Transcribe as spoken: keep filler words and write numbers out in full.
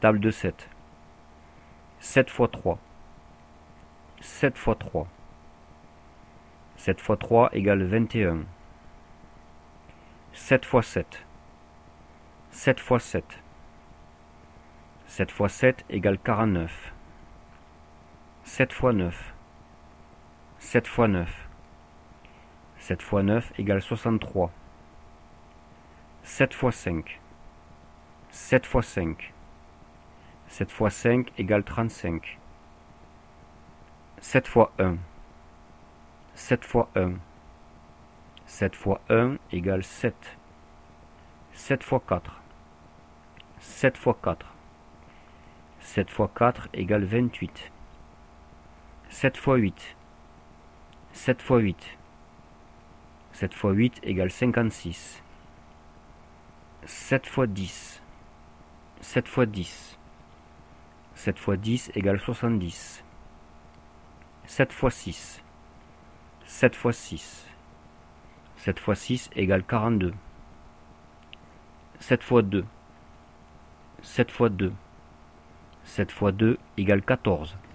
Table de sept. sept fois trois. sept fois trois. sept fois trois égale vingt et un. sept fois sept. sept fois sept. sept fois sept égale quarante-neuf. sept fois neuf. sept fois neuf. sept fois neuf égale soixante-trois. sept fois cinq. sept fois cinq. sept fois cinq égale trente-cinq. sept fois un. sept fois un. sept fois un égale sept. sept fois quatre. sept fois quatre. sept fois quatre égale vingt-huit. sept fois huit. sept fois huit. sept fois huit égale cinquante-six. sept fois dix. sept fois dix. sept fois dix égale soixante-dix. sept fois six. sept fois six. sept fois six égale quarante-deux. sept fois deux. sept fois deux. sept fois deux égale quatorze.